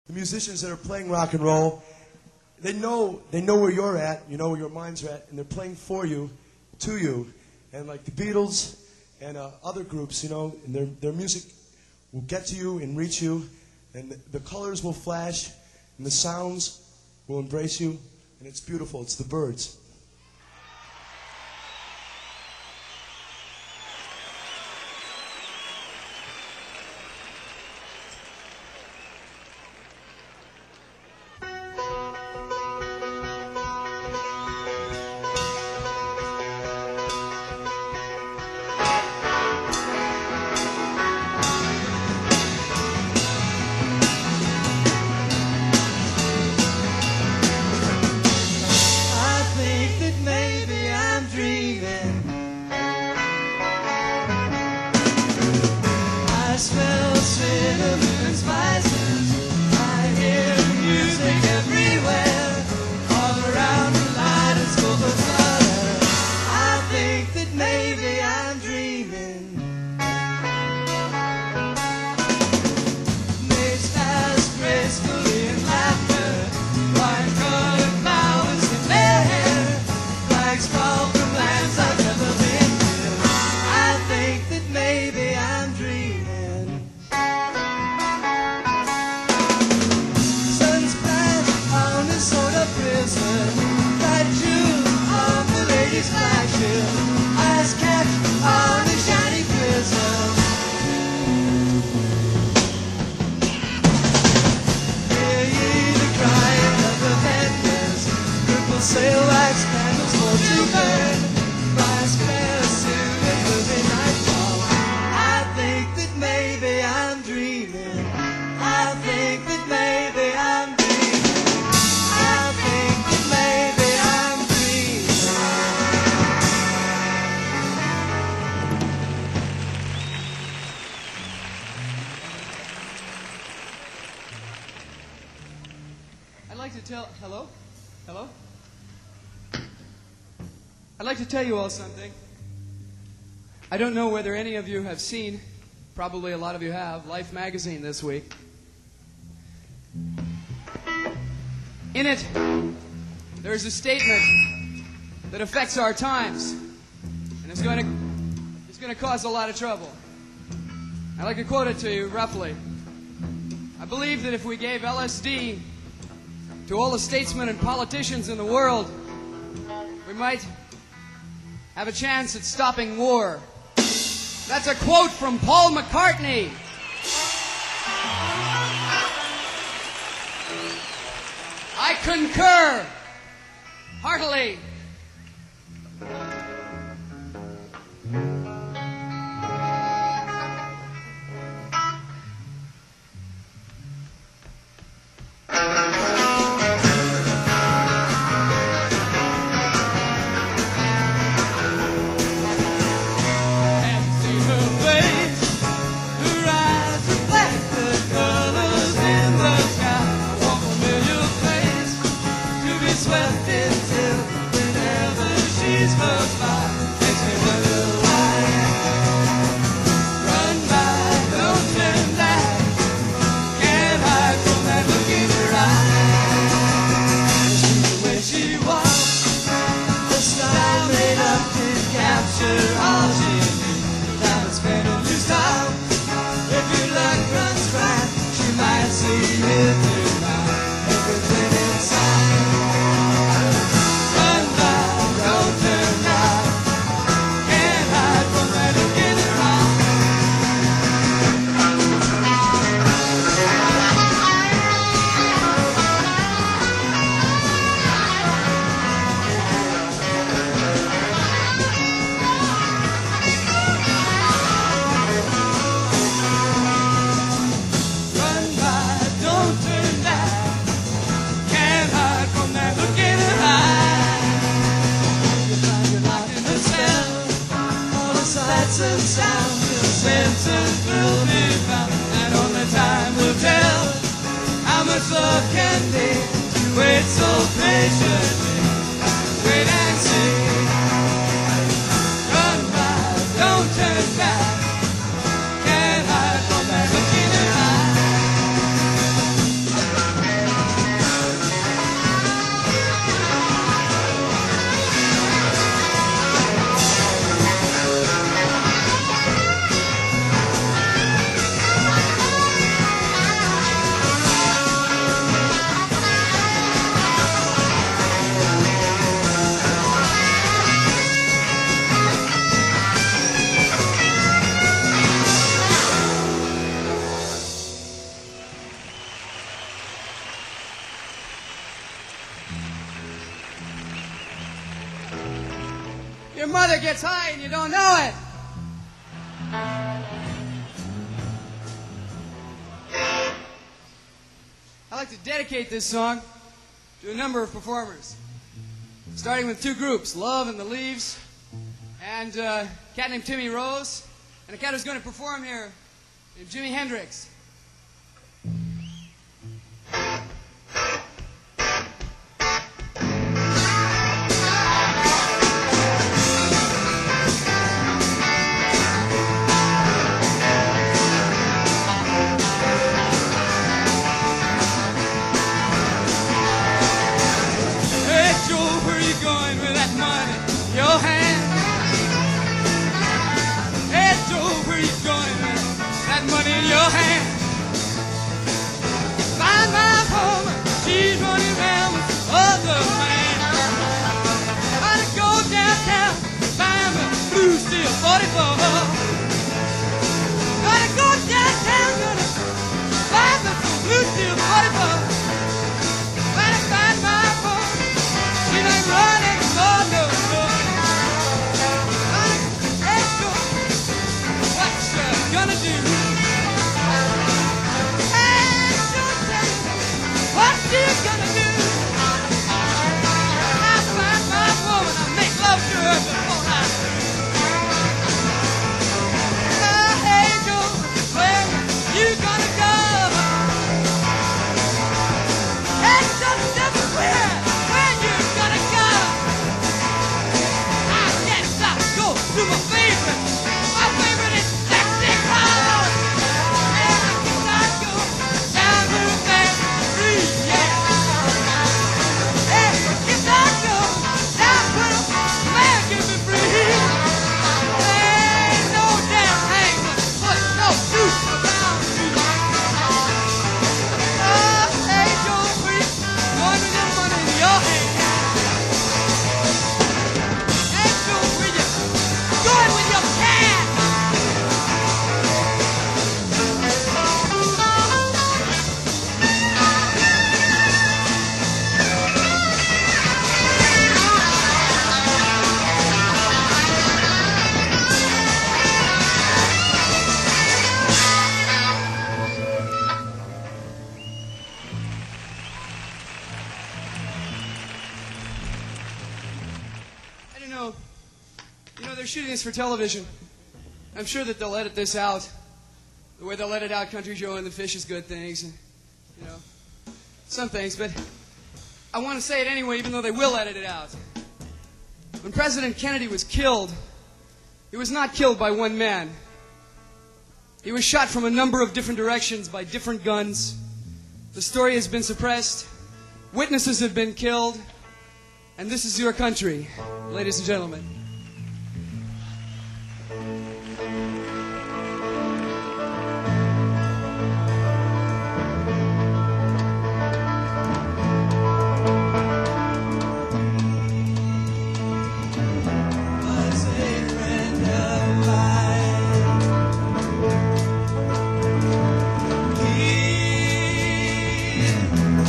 the musicians that are playing rock and roll, they know where you're at, you know where your minds are at, and they're playing for you, to you. And like the Beatles and other groups, you know, and their music will get to you and reach you, and the colors will flash, and the sounds will embrace you, and it's beautiful. It's the Byrds. I'd like to tell you all something. I don't know whether any of you have seen, probably a lot of you have, Life magazine this week. In it, there's a statement that affects our times, and it's going to cause a lot of trouble. I'd like to quote it to you roughly. I believe that if we gave LSD to all the statesmen and politicians in the world, we might have a chance at stopping war. That's a quote from Paul McCartney. I concur heartily. Your mother gets high and you don't know it. I'd like to dedicate this song to a number of performers, starting with two groups, Love and the Leaves, and a cat named Timmy Rose, and a cat who's going to perform here named Jimi Hendrix. They're shooting this for television. I'm sure that they'll edit this out. The way they'll edit out Country Joe and the Fish is Good things, and, some things, but I want to say it anyway, even though they will edit it out. When President Kennedy was killed, he was not killed by one man. He was shot from a number of different directions by different guns. The story has been suppressed. Witnesses have been killed. And this is your country, ladies and gentlemen.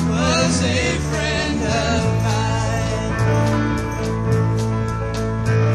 Was a friend of mine.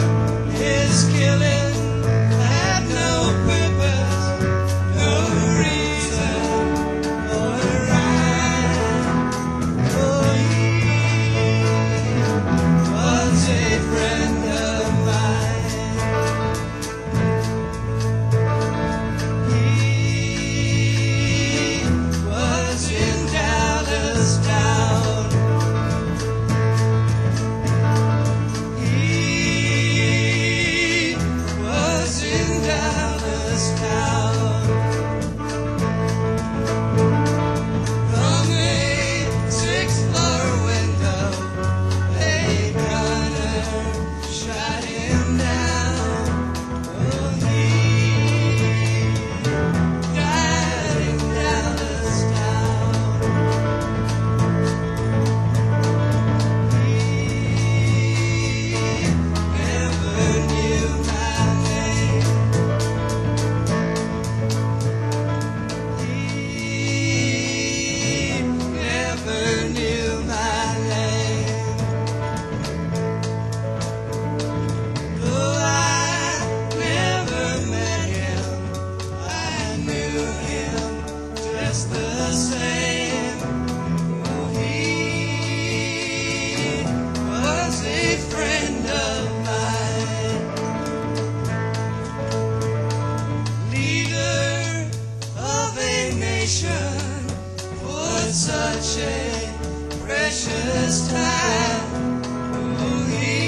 such a precious time. Oh,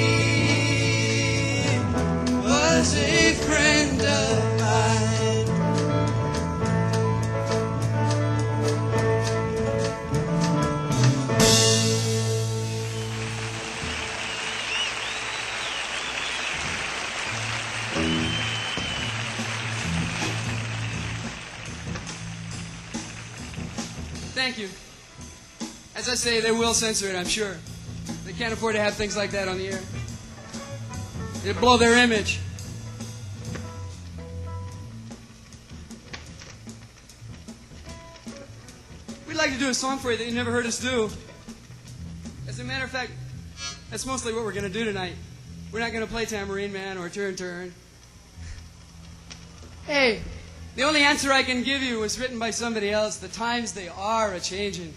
he was a friend of mine. Thank you. As I say, they will censor it, I'm sure. They can't afford to have things like that on the air. It'd blow their image. We'd like to do a song for you that you never heard us do. As a matter of fact, that's mostly what we're going to do tonight. We're not going to play Tambourine Man or Turn Turn. Hey, the only answer I can give you was written by somebody else. The times, they are a-changin'.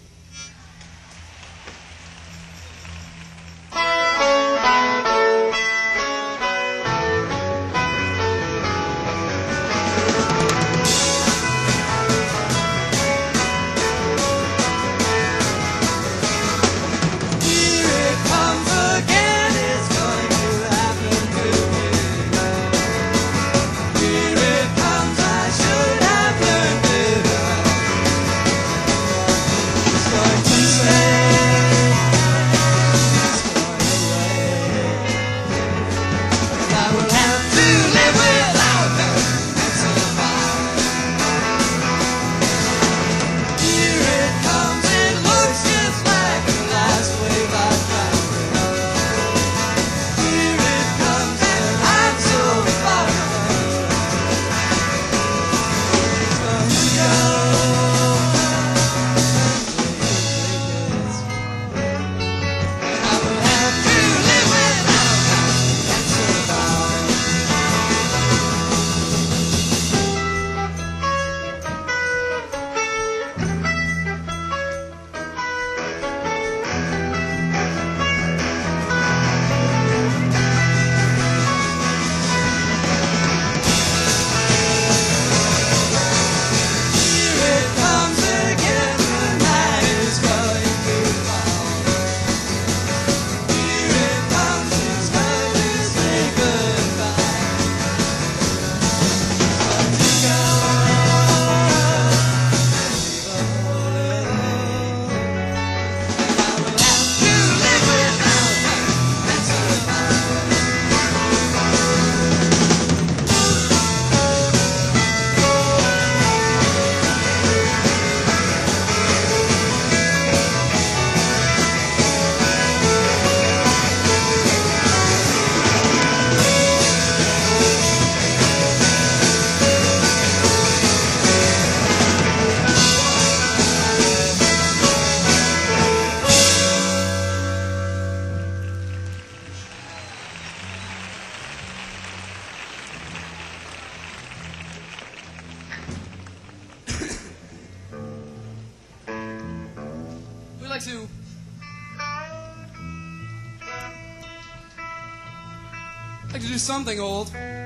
I'd like to do something old.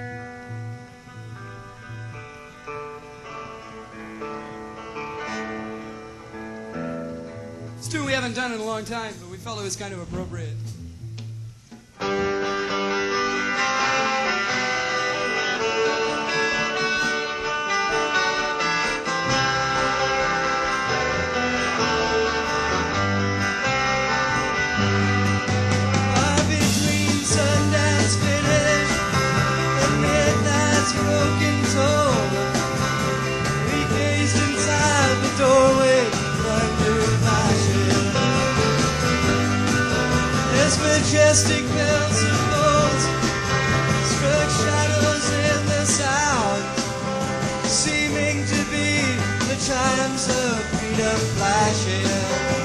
It's two we haven't done in a long time, but we felt it was kind of appropriate. Majestic bells and bolts struck shadows in the sound, seeming to be the chimes of freedom flashing.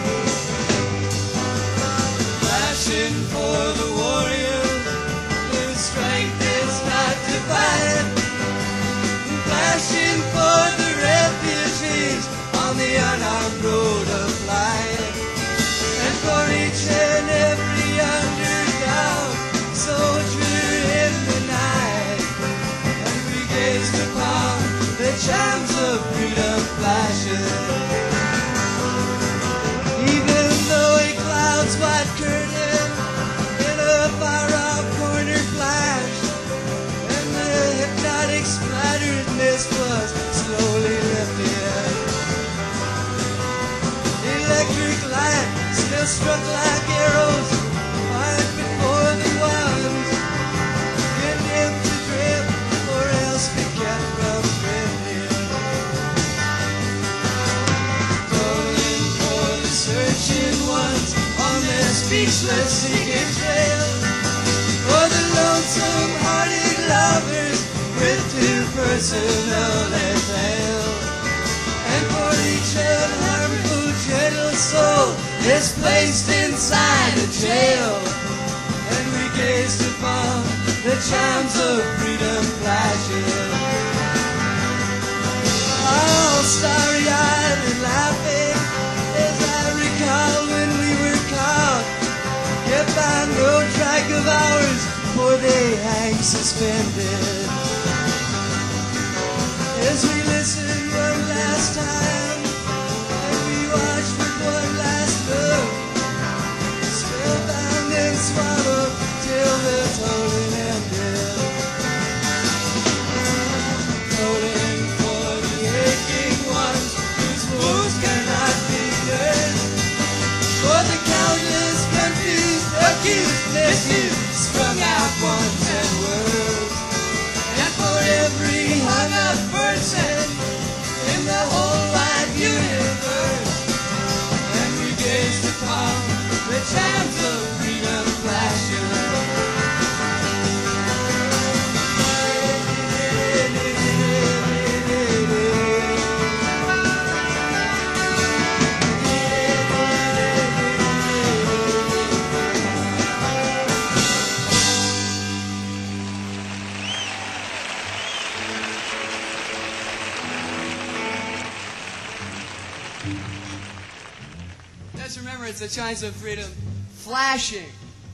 Flashing for the warrior whose strength is not divided. Flashing for the refugees on the unarmed road of life. And for each and every underdog soldier in the night, and we gazed upon the chimes of freedom flashing. white curtain in a far-off corner flash, and the hypnotic splatteredness was slowly lifted. Electric light still struck like arrows right before the ones condemned to drift or else be kept from drifting. Tolling for the searching ones on their speechless seeking trail, for the lonesome-hearted lovers with two personal entail, and for each unharmful gentle soul is placed inside a jail. And we gazed upon the chimes of freedom flashing, all starry-eyed and laughing, as I recall when we were caught, kept by no track of ours, for they hang suspended. As we listened one last time, and we watched with one last look, spellbound and swallowed till the tolling ended. Tolling for the aching ones whose wounds cannot be nursed, for the countless confused, accused, misused, strung out ones and words, and for every hung-up person in the whole wide universe. And we gazed upon the chimes of freedom flashing. Just remember, it's the chimes of freedom flashing.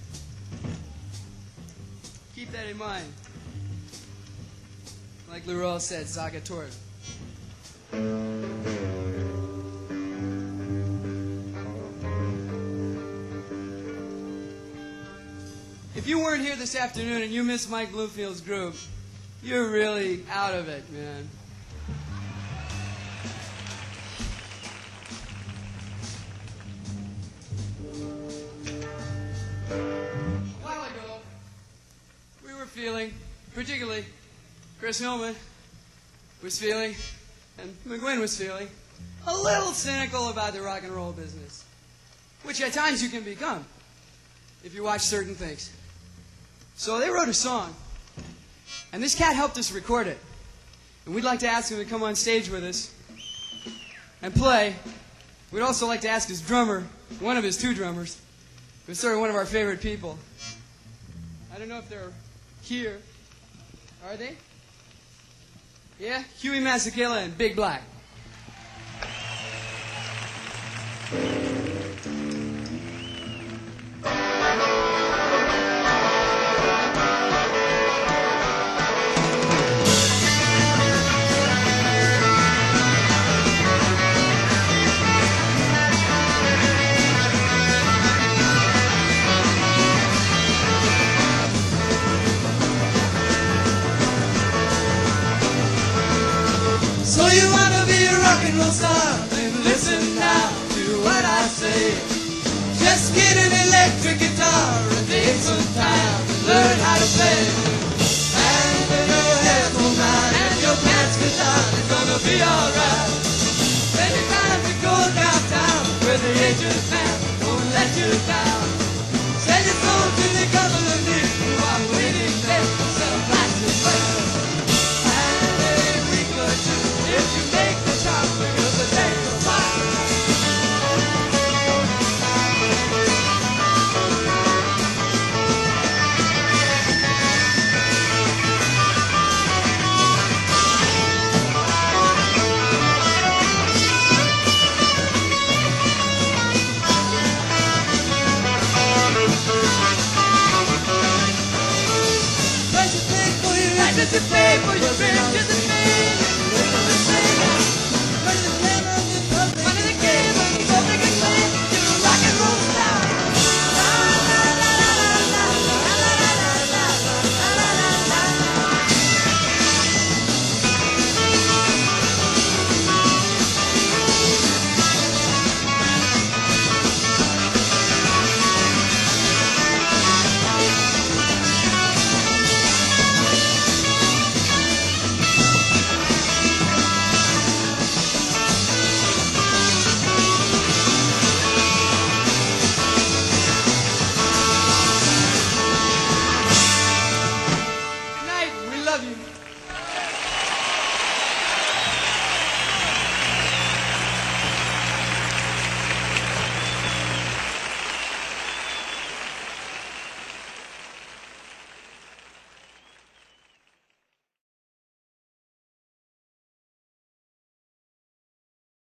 Keep that in mind. Like Leroy said, Zagatort. If you weren't here this afternoon and you missed Mike Bloomfield's group, you're really out of it, man. Feeling, particularly Chris Hillman was feeling, and McGuinn was feeling, a little cynical about the rock and roll business, which at times you can become if you watch certain things. So they wrote a song, and this cat helped us record it, and we'd like to ask him to come on stage with us and play. We'd also like to ask his drummer, one of his two drummers, who's sort of one of our favorite people. I don't know if they're here. Are they? Yeah? Huey Masekela and Big Black. So you wanna be a rock and roll star? Then listen now to what I say. Just get an electric guitar and take some time to learn how to play.